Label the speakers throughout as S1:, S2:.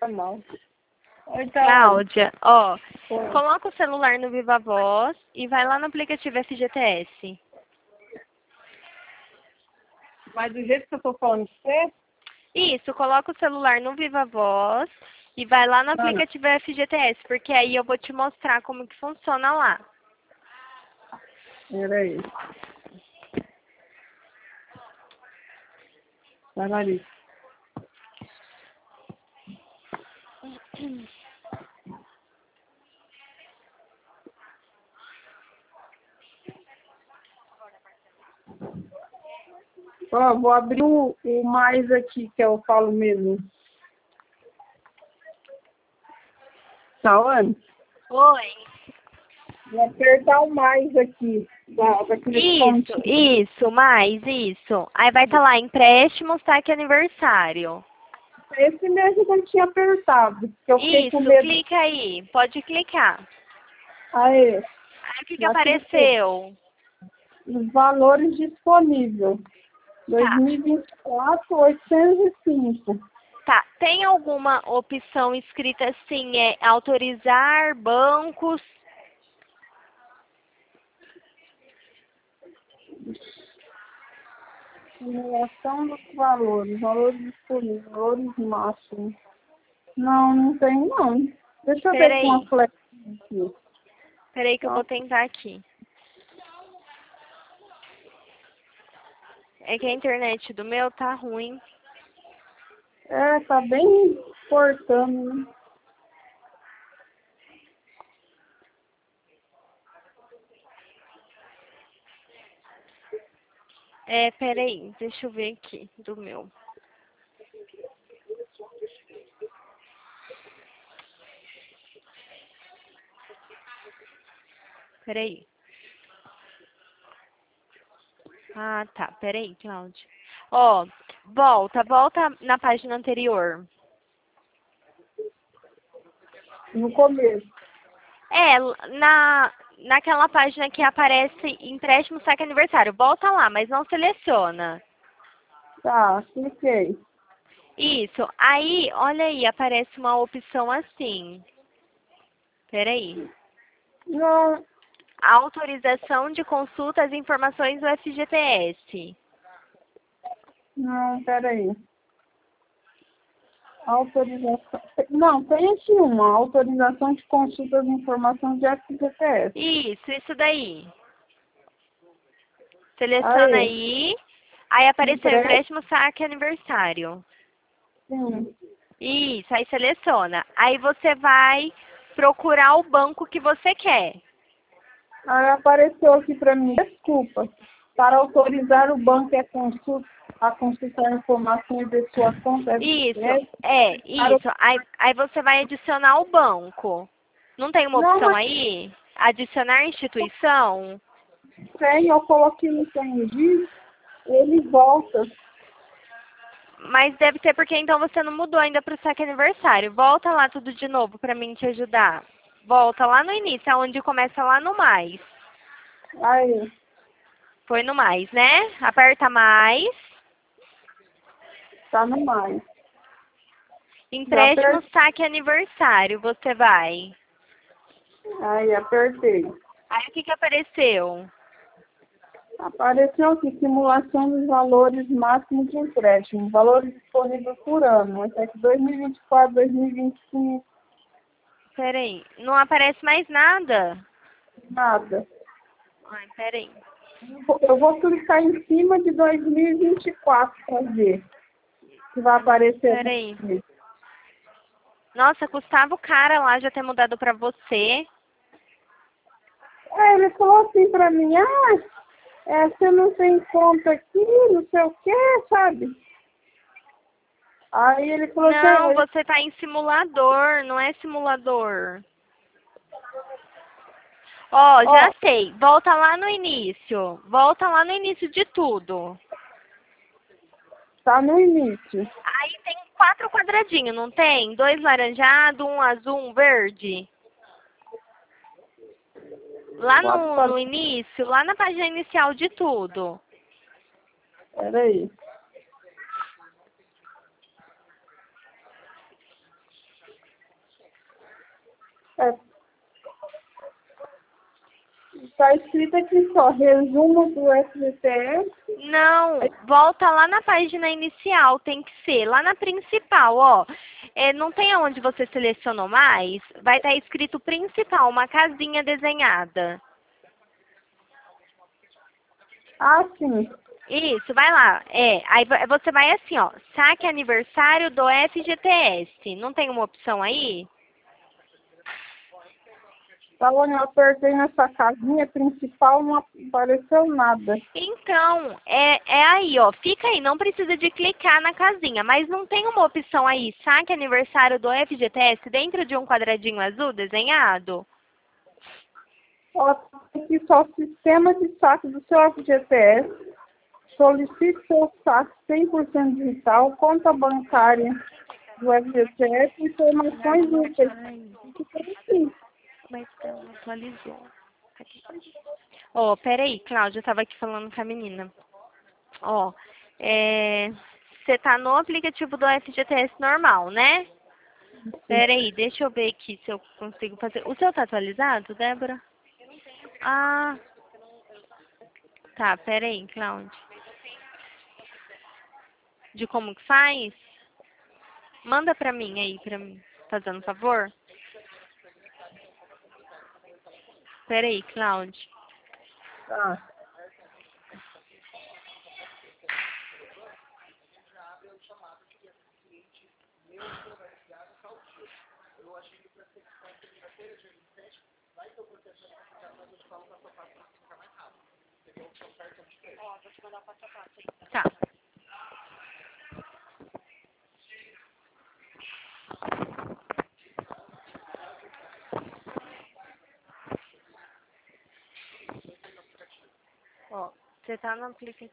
S1: tá mal. Oi,
S2: Cláudia, ó,
S1: Oi.
S2: coloca o celular no Viva Voz e vai lá no aplicativo FGTS.
S1: Mas do jeito que eu tô falando com você,
S2: Isso, coloca o celular no Viva Voz e vai lá no
S1: mano,
S2: aplicativo FGTS, porque aí eu vou te mostrar como que funciona lá.
S1: peraí. Vai, Larissa. Ó, vou abrir o mais aqui, que eu falo mesmo. Tá onde?
S2: Oi.
S1: Vou apertar o mais aqui. Daquele pontinho.
S2: Isso. Aí vai estar lá, empréstimo, saque aniversário.
S1: Esse mesmo que eu tinha apertado. Que eu fiquei com
S2: Isso,
S1: medo.
S2: clica aí, pode clicar.
S1: Aí,
S2: Aí o que
S1: já cliquei.
S2: apareceu?
S1: Os valores disponíveis.
S2: Tá.
S1: 2024, 805.
S2: Tá, tem alguma opção escrita assim, autorizar bancos?
S1: Simulação dos valores disponíveis, valores máximos. Não, não tem não. Deixa eu ver com a
S2: Peraí,
S1: flex aqui.
S2: peraí que eu
S1: Ó,
S2: vou tentar aqui. É que a internet do meu tá ruim.
S1: é, tá bem cortando, né?
S2: Peraí, deixa eu ver aqui do meu. Peraí. Ah, tá, peraí, Cláudia. Ó, volta na página anterior.
S1: No começo.
S2: Naquela página que aparece empréstimo saque aniversário. Volta lá, mas não seleciona.
S1: Tá, cliquei.
S2: Isso. Aí, olha aí, aparece uma opção assim. Peraí.
S1: Não,
S2: Autorização de consulta às informações do FGTS.
S1: não, peraí. Autorização. Não, tem aqui uma. Autorização de consulta de informações de FGTS.
S2: Isso daí. Seleciona
S1: Aí,
S2: aí. Aí apareceu
S1: empréstimo.
S2: empréstimo saque aniversário.
S1: Sim.
S2: Isso, aí seleciona. Aí você vai procurar o banco que você quer.
S1: Aí apareceu aqui para mim, desculpa, para autorizar o banco a consultar informações de sua conta
S2: Isso,
S1: FGTS. Para o...
S2: isso. Aí você vai adicionar o banco. Não tem uma
S1: Não,
S2: opção
S1: mas
S2: aí? Adicionar instituição?
S1: tem, eu coloquei no Entendi, ele volta.
S2: Mas deve ser porque então você não mudou ainda para o saque aniversário. Volta lá tudo de novo para mim te ajudar. Volta lá no início, aonde começa lá no mais.
S1: Aí,
S2: Foi no mais, né? Aperta mais.
S1: tá no mais. Já
S2: Empréstimo saque aniversário, você vai.
S1: Aí, apertei.
S2: Aí o que que apareceu?
S1: Apareceu aqui, simulação dos valores máximos de empréstimo. Valores disponíveis por ano. Esse aqui 2024, 2025,
S2: Peraí, não aparece mais nada.
S1: nada.
S2: Ai, peraí.
S1: Eu vou clicar em cima de 2024 para ver se vai aparecer.
S2: Peraí. Nossa, custava o cara lá já ter mudado pra você.
S1: Aí ele falou assim para mim, você não tem conta aqui, não sei o que, sabe? Aí ele falou
S2: Não,
S1: assim,
S2: você tá em simulador, não é simulador. Ó,
S1: ó,
S2: já sei. Volta lá no início. Volta lá no início de tudo.
S1: tá no início.
S2: Aí tem 4 quadradinhos, não tem? 2 laranjado, um azul, um verde. Lá no início, lá na página inicial de tudo.
S1: Peraí. Está escrito aqui só, resumo do FGTS.
S2: Não, volta lá na página inicial, tem que ser, lá na principal, ó. Não tem aonde você selecionou mais? Vai estar escrito principal, uma casinha desenhada.
S1: Ah, sim.
S2: Isso, vai lá. Aí você vai assim, ó, saque aniversário do FGTS. Não tem uma opção aí?
S1: Falando, eu apertei nessa casinha principal, não apareceu nada.
S2: Então, é aí, ó. Fica aí, não precisa de clicar na casinha, mas não tem uma opção aí, saque aniversário do FGTS dentro de um quadradinho azul desenhado?
S1: Ó, aqui só sistema de saque do seu FGTS. Solicite seu saque 100% digital, conta bancária do FGTS e informações úteis. Sim.
S2: Mas não atualizou. Ó, peraí, Cláudia, eu tava aqui falando com a menina. Ó, você tá no aplicativo do FGTS normal, né? Peraí, deixa eu ver aqui se eu consigo fazer. O seu tá atualizado, Débora? Ah, tá, peraí, Cláudia. De como que faz? Manda pra mim aí, pra mim, fazendo favor. Peraí, Cláudia.
S1: Tá.
S2: Tá. Ó, você tá no aplicativo.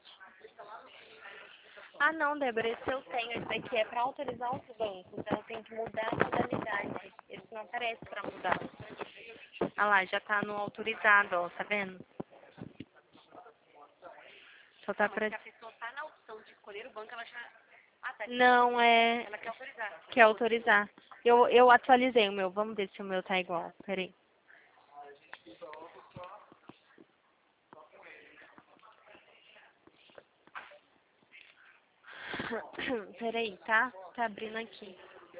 S2: Ah, não, Débora, esse eu tenho. Esse daqui é para autorizar os bancos. Então, eu tenho que mudar a modalidade. Esse não aparece para mudar. Ah lá, já tá no autorizado, ó, tá vendo? Só tá pra...
S3: Se a pessoa está na opção de escolher o banco, ela já... Ah, tá.
S2: Não,
S3: Ela quer autorizar.
S2: quer autorizar. Eu atualizei o meu. Vamos ver se o meu tá igual. Peraí. Peraí, tá? Tá abrindo aqui.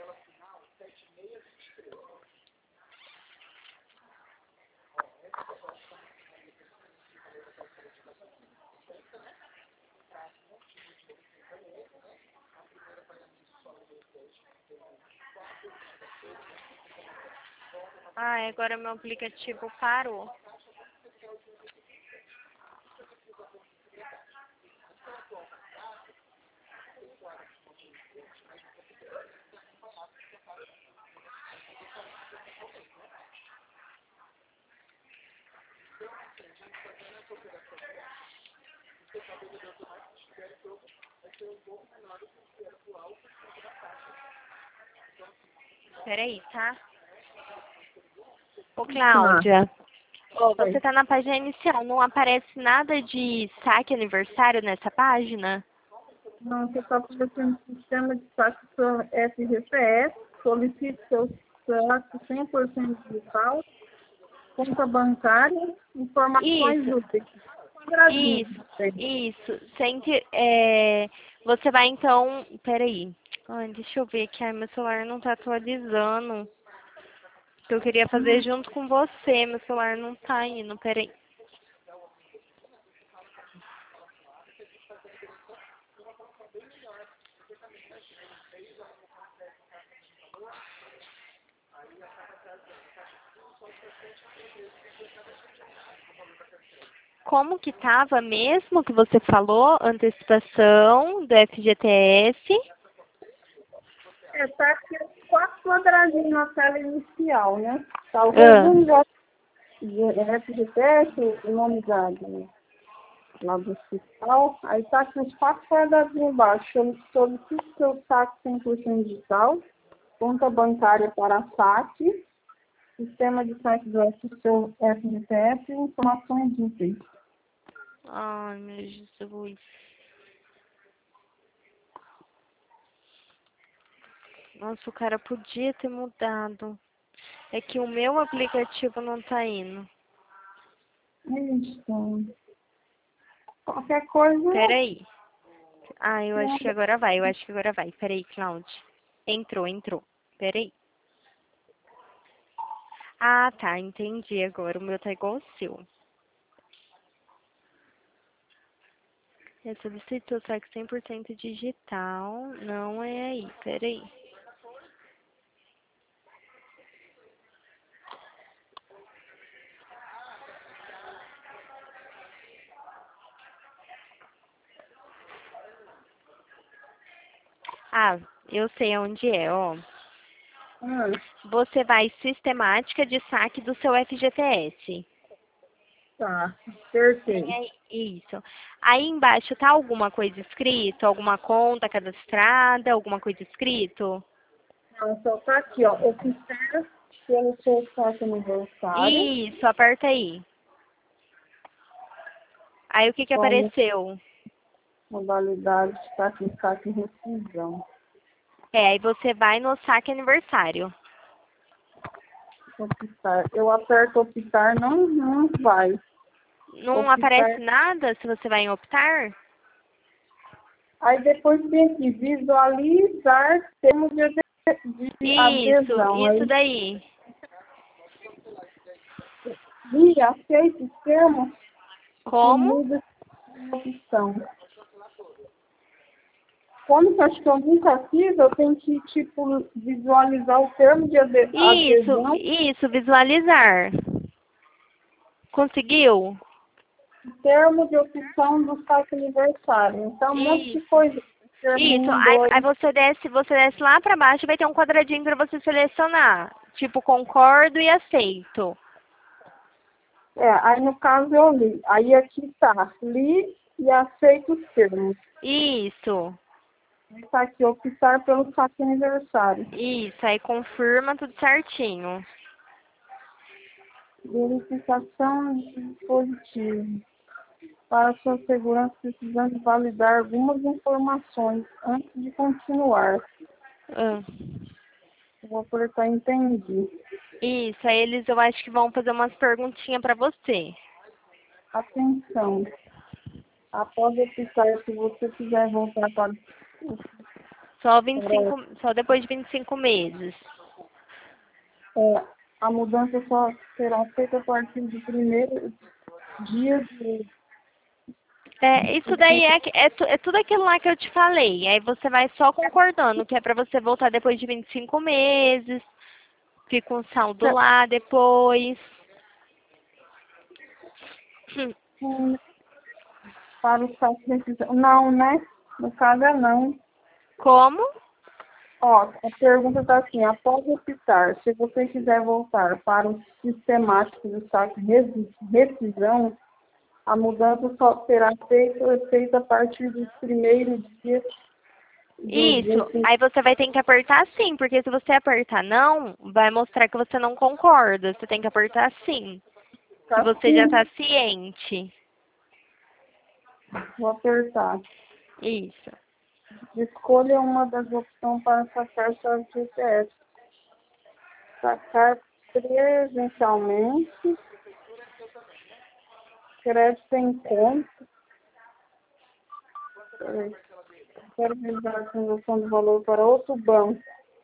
S2: Ah, agora meu aplicativo parou. Peraí, tá? Ô, Cláudia. Ó, você tá na página inicial. Não aparece nada de saque aniversário nessa página?
S1: Não, você está aparecendo sistema de saque do FGTS. Solicite seu saque 100% digital, conta bancária, informações
S2: Isso,
S1: úteis.
S2: isso. Você vai então. Peraí. Ai, deixa eu ver aqui. Ai, meu celular não tá atualizando. Que eu queria fazer junto com você. Meu celular não tá indo. Peraí. Como que tava mesmo que você falou? Antecipação do FGTS.
S1: Tá aqui os 4 quadradinhos na tela inicial, né? Tá o
S2: Ah,
S1: resumo de FGTS, o nome lá do fiscal. Aí tá aqui os 4 quadradinhos embaixo. Eu solicito seu saque 100% digital, conta bancária para saque, sistema de saque do seu FGTS e informações úteis.
S2: ai, meu Jesus. Nossa, o cara podia ter mudado. É que o meu aplicativo não tá indo.
S1: Isso. Qualquer coisa.
S2: Peraí. Ah, eu acho que agora vai. Eu acho que agora vai. Peraí, Cláudia. Entrou. Peraí. Ah, tá. Entendi agora. O meu tá igual o seu. Eu solicitou saque 100% digital. Não é aí. Peraí. Ah, eu sei onde é, ó. Você vai sistemática de saque do seu FGTS.
S1: Tá,
S2: Tem
S1: perfeito.
S2: aí, isso. Aí embaixo tá alguma coisa escrito? Alguma conta cadastrada? Alguma coisa escrito?
S1: Não, só tá aqui, ó. Oficial pelo seu saque aniversário.
S2: Isso, aperta aí. Aí o que que
S1: Como
S2: apareceu?
S1: modalidade saque e rescisão.
S2: Aí você vai no saque aniversário.
S1: Optar. Eu aperto optar, não vai.
S2: Não
S1: Optar.
S2: aparece nada se você vai em optar?
S1: Aí depois tem aqui, visualizar termos de adesão.
S2: Isso
S1: Aí,
S2: daí.
S1: aceita os termos que
S2: Como?
S1: muda a opção. Como que eu acho que eu nunca fiz, eu tenho que, tipo, visualizar o termo de adesão,
S2: Isso, visualizar. Conseguiu?
S1: termo de opção do saque aniversário. Então, um monte de
S2: Isso.
S1: coisa. Termo
S2: Isso.
S1: 1,
S2: Aí
S1: 2.
S2: você desce lá pra baixo, vai ter um quadradinho pra você selecionar. Tipo, concordo e aceito.
S1: Aí no caso eu li. Aí aqui tá, li e aceito os termos.
S2: Isso.
S1: Está aqui, optar pelo saque aniversário.
S2: Isso. Aí confirma tudo certinho.
S1: Verificação de dispositivo. Para sua segurança, precisamos validar algumas informações antes de continuar.
S2: Ah.
S1: Eu vou apertar entendi.
S2: Isso. Aí eu acho que vão fazer umas perguntinhas pra você.
S1: Atenção. Após optar, se você quiser voltar
S2: Só depois de 25 meses.
S1: é, a mudança só será feita a partir do primeiro dia de
S2: Isso daí é tudo aquilo lá que eu te falei. Aí você vai só concordando, que é pra você voltar depois de 25 meses. Fica um saldo lá depois.
S1: para o saque de decisão. Não, né? No caso é não.
S2: Como?
S1: Ó, a pergunta está assim, após optar, se você quiser voltar para o sistemático do saque rescisão, a mudança só será feita a partir dos primeiros dias do
S2: Isso.
S1: dia.
S2: Aí você vai ter que apertar sim, porque se você apertar não, vai mostrar que você não concorda. Você tem que apertar sim, que você já
S1: Assim,
S2: está ciente.
S1: vou apertar.
S2: Isso.
S1: Escolha uma das opções para sacar sua FGTS. Sacar presencialmente, crédito em conta. Peraí. Quero realizar a transação do valor para outro banco.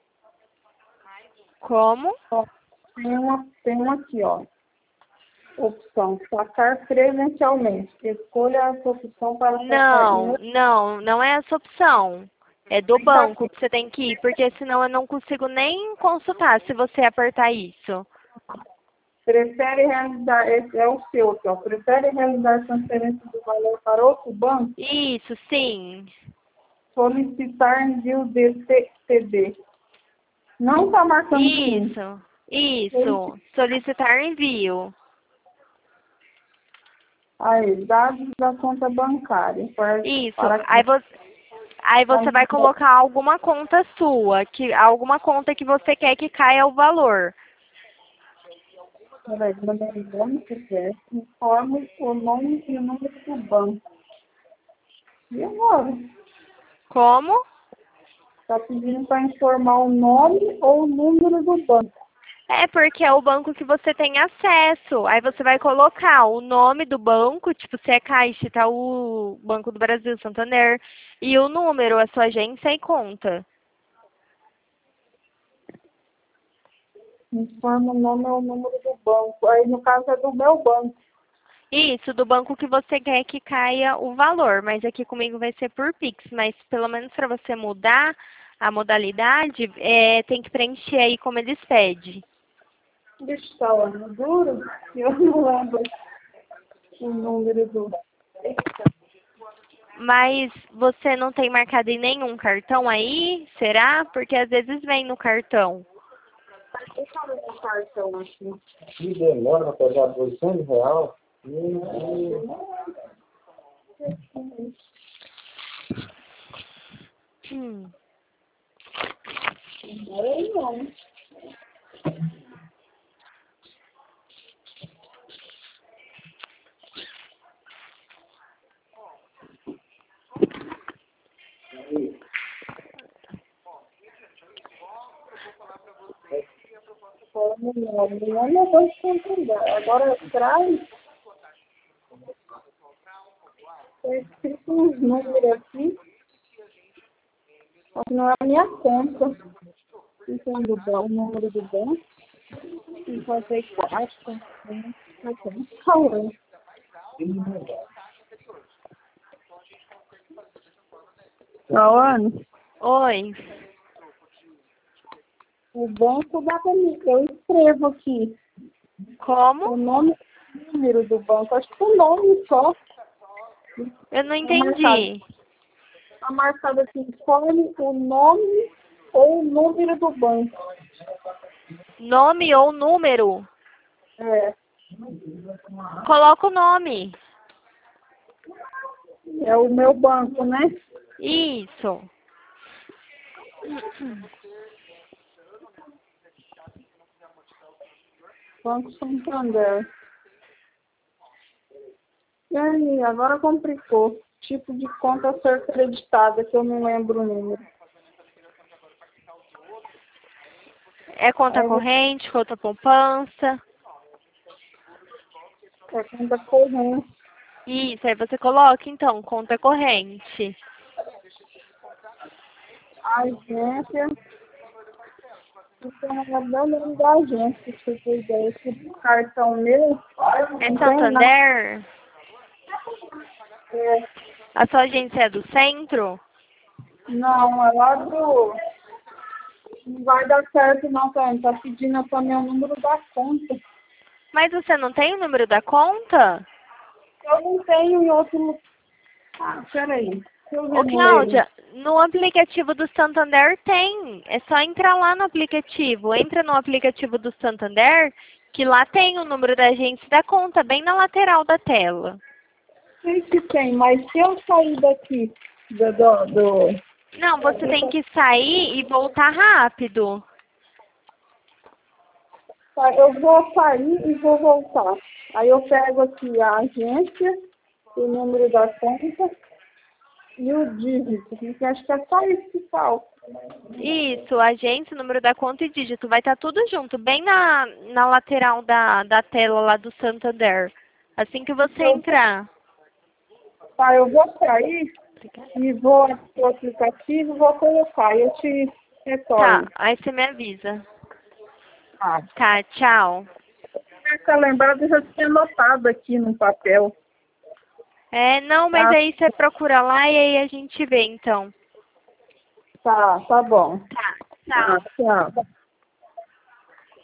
S2: Como?
S1: Ó, tem uma aqui, ó. Opção, sacar presencialmente. Escolha essa opção para sacar.
S2: Não é essa opção. É do
S1: Aí tá
S2: banco
S1: aqui.
S2: que você tem que ir, porque senão eu não consigo nem consultar se você apertar isso.
S1: Prefere realizar, esse é o seu aqui, ó. Prefere realizar transferência do valor para outro banco?
S2: Isso, sim.
S1: Solicitar envio de TD. Não está marcando sim.
S2: Isso. Solicitar envio.
S1: Aí, dados da conta bancária.
S2: Isso.
S1: Para
S2: Aí você vai colocar alguma conta sua, alguma conta que você quer que caia o valor.
S1: Peraí, vamos quiser. Informe o nome e o número do banco. E agora?
S2: Como?
S1: Está pedindo para informar o nome ou o número do banco.
S2: É porque é o banco que você tem acesso. Aí você vai colocar o nome do banco, tipo, se é Caixa, Itaú, Banco do Brasil, Santander, e o número, a sua agência e conta.
S1: Informa o nome é o número do banco. Aí, no caso, é do meu banco.
S2: Isso, do banco que você quer que caia o valor, mas aqui comigo vai ser por Pix. Mas pelo menos para você mudar a modalidade, tem que preencher aí como eles pedem.
S1: Deixa eu estar lá no duro. Eu não lembro o número do...
S2: Mas você não tem marcado em nenhum cartão aí? Será? Porque às vezes vem no cartão.
S1: Deixa eu ver o cartão aqui.
S4: Que demora para pegar R$ 200?
S1: Aí não. Não é negócio de entender. Agora traz. Está escrito uns números aqui. Só que não é a minha conta. Então, o número do banco. 54. Falando. Lawane,
S2: Oi.
S1: o banco dá para mim. Eu escrevo aqui
S2: Como?
S1: o nome e o número do banco. Acho que o nome só.
S2: Eu não entendi.
S1: Está marcado aqui, escolhe o nome ou o número do banco.
S2: Nome ou número?
S1: É,
S2: Coloca o nome.
S1: é o meu banco, né?
S2: Isso.
S1: Banco Santander. E aí, agora complicou. Tipo de conta a ser creditada, que eu não lembro o número.
S2: É conta corrente, conta poupança.
S1: É conta corrente.
S2: Isso, aí você coloca então, conta corrente.
S1: Agência. Então, eu não lembro da agência, se você tem ideia. Esse cartão meu.
S2: É Santander?
S1: É,
S2: A sua agência é do centro?
S1: não, é lá do... Não vai dar certo não, tá? Tá pedindo também o número da conta.
S2: Mas você não tem o número da conta?
S1: Eu não tenho em outro... Ah, peraí. Deixa eu ver
S2: Ô,
S1: no
S2: Cláudia, no aplicativo do Santander tem. É só entrar lá no aplicativo. Entra no aplicativo do Santander, que lá tem o número da agência e da conta, bem na lateral da tela.
S1: sei que tem, mas se eu sair daqui do...
S2: Não, você tem que sair e voltar rápido.
S1: Tá, eu vou sair e vou voltar. Aí eu pego aqui a agência, o número da conta e o dígito. Porque acho que é só isso que falta.
S2: Isso, agência, número da conta e dígito. Vai estar tudo junto, bem na lateral da tela lá do Santander. Assim que você entrar.
S1: Tá, eu vou sair e vou no aplicativo e vou colocar. Eu te retorno.
S2: Tá, aí você me avisa.
S1: Tá.
S2: Tá, tchau.
S1: Essa lembrada eu já tinha anotado aqui no papel.
S2: Não, mas
S1: Tá.
S2: aí você procura lá e aí a gente vê, então.
S1: Tá bom.
S2: Tá, tchau.
S1: Tá, tchau.